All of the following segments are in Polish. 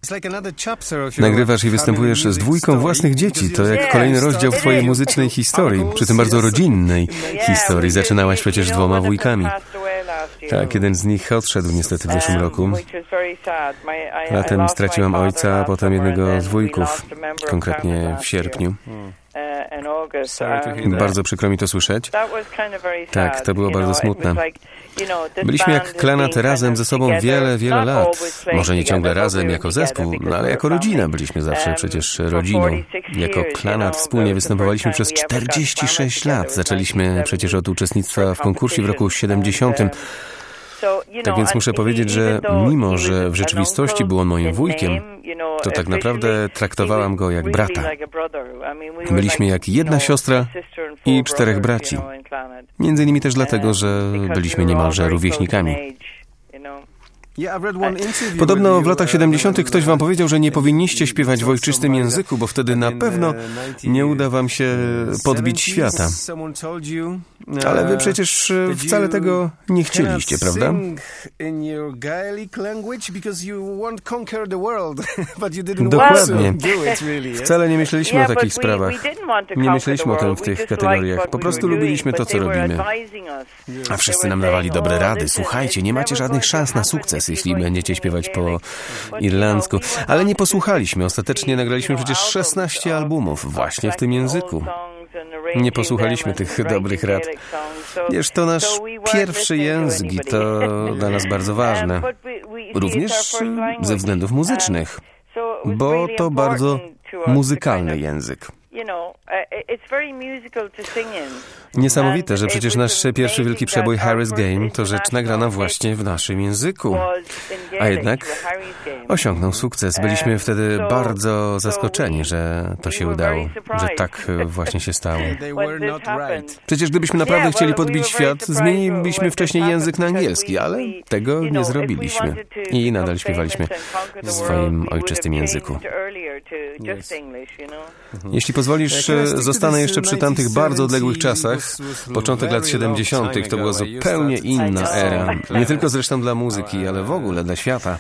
Nagrywasz i występujesz z dwójką własnych dzieci. To jak kolejny rozdział w twojej muzycznej historii, przy tym bardzo rodzinnej historii. Zaczynałaś przecież z 2 wujkami. Tak, jeden z nich odszedł niestety w zeszłym roku. Latem straciłam ojca, a potem jednego z wujków, konkretnie w sierpniu. Bardzo przykro mi to słyszeć. Tak, to było bardzo smutne. Byliśmy jak Klanat razem ze sobą wiele, wiele lat. Może nie ciągle razem jako zespół, no ale jako rodzina byliśmy zawsze przecież rodziną. Jako Klanat wspólnie występowaliśmy przez 46 lat. Zaczęliśmy przecież od uczestnictwa w konkursie w roku 70. Tak więc muszę powiedzieć, że mimo, że w rzeczywistości był on moim wujkiem, to tak naprawdę traktowałam go jak brata. Byliśmy jak jedna siostra i 4 braci. Między innymi też dlatego, że byliśmy niemalże rówieśnikami. Podobno w latach 70. ktoś wam powiedział, że nie powinniście śpiewać w ojczystym języku, bo wtedy na pewno nie uda wam się podbić świata. Ale wy przecież wcale tego nie chcieliście, prawda? Dokładnie. Wcale nie myśleliśmy o takich sprawach. Nie myśleliśmy o tym w tych kategoriach. Po prostu lubiliśmy to, co robimy. A wszyscy nam dawali dobre rady. Słuchajcie, nie macie żadnych szans na sukces, jeśli będziecie śpiewać po irlandzku. Ale nie posłuchaliśmy. Ostatecznie nagraliśmy przecież 16 albumów właśnie w tym języku. Nie posłuchaliśmy tych dobrych rad. Wiesz, to nasz pierwszy język i to dla nas bardzo ważne. Również ze względów muzycznych, bo to bardzo muzykalny język. Niesamowite, że przecież nasz pierwszy wielki przebój Harry's Game to rzecz nagrana właśnie w naszym języku. A jednak osiągnął sukces. Byliśmy wtedy bardzo zaskoczeni, że to się udało, że tak właśnie się stało. Przecież gdybyśmy naprawdę chcieli podbić świat, zmienilibyśmy wcześniej język na angielski, ale tego nie zrobiliśmy. I nadal śpiewaliśmy w swoim ojczystym języku. Jeśli pozwolisz, zostanę jeszcze przy tamtych bardzo odległych czasach. Początek lat 70. to była zupełnie inna era. Nie tylko zresztą dla muzyki, ale w ogóle dla świata.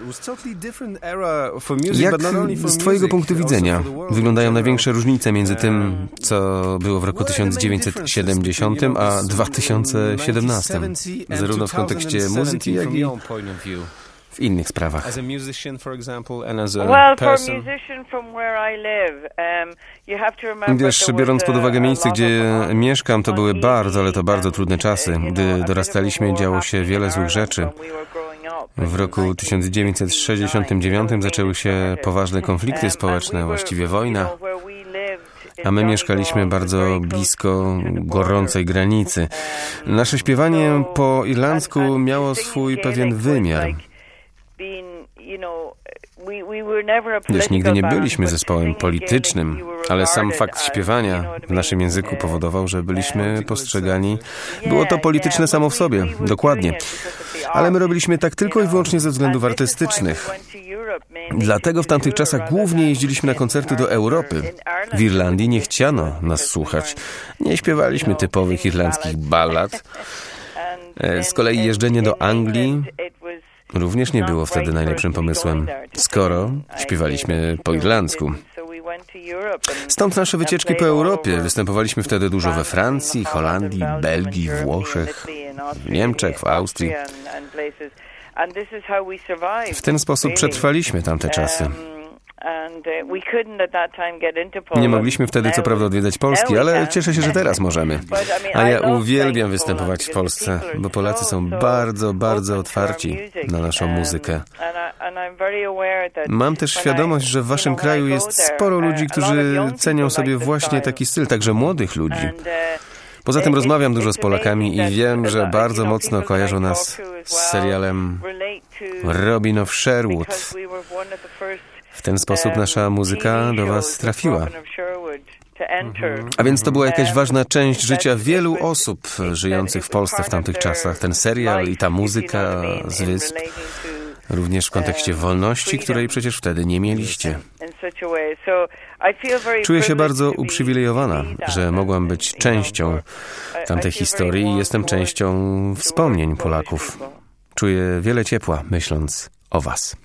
Jak z twojego punktu widzenia wyglądają największe różnice między tym, co było w roku 1970, a 2017? Zarówno w kontekście muzyki, jak i w innych sprawach. Wiesz, biorąc pod uwagę miejsce, gdzie mieszkam, to były bardzo, ale to bardzo trudne czasy. Gdy dorastaliśmy, działo się wiele złych rzeczy. W roku 1969 zaczęły się poważne konflikty społeczne, właściwie wojna. A my mieszkaliśmy bardzo blisko gorącej granicy. Nasze śpiewanie po irlandzku miało swój pewien wymiar. Wiesz, nigdy nie byliśmy zespołem politycznym, ale sam fakt śpiewania w naszym języku powodował, że byliśmy postrzegani. Było to polityczne samo w sobie, dokładnie. Ale my robiliśmy tak tylko i wyłącznie ze względów artystycznych. Dlatego w tamtych czasach głównie jeździliśmy na koncerty do Europy. W Irlandii nie chciano nas słuchać. Nie śpiewaliśmy typowych irlandzkich ballad. Z kolei jeżdżenie do Anglii również nie było wtedy najlepszym pomysłem, skoro śpiewaliśmy po irlandzku. Stąd nasze wycieczki po Europie. Występowaliśmy wtedy dużo we Francji, Holandii, Belgii, Włoszech, w Niemczech, w Austrii. W ten sposób przetrwaliśmy tamte czasy. Nie mogliśmy wtedy co prawda odwiedzać Polski, ale cieszę się, że teraz możemy. A ja uwielbiam występować w Polsce, bo Polacy są bardzo, bardzo otwarci na naszą muzykę. Mam też świadomość, że w waszym kraju jest sporo ludzi, którzy cenią sobie właśnie taki styl, także młodych ludzi. Poza tym rozmawiam dużo z Polakami i wiem, że bardzo mocno kojarzą nas z serialem Robin of Sherwood. W ten sposób nasza muzyka do was trafiła. A więc to była jakaś ważna część życia wielu osób żyjących w Polsce w tamtych czasach. Ten serial i ta muzyka z Wysp. Również w kontekście wolności, której przecież wtedy nie mieliście. Czuję się bardzo uprzywilejowana, że mogłam być częścią tamtej historii i jestem częścią wspomnień Polaków. Czuję wiele ciepła, myśląc o was.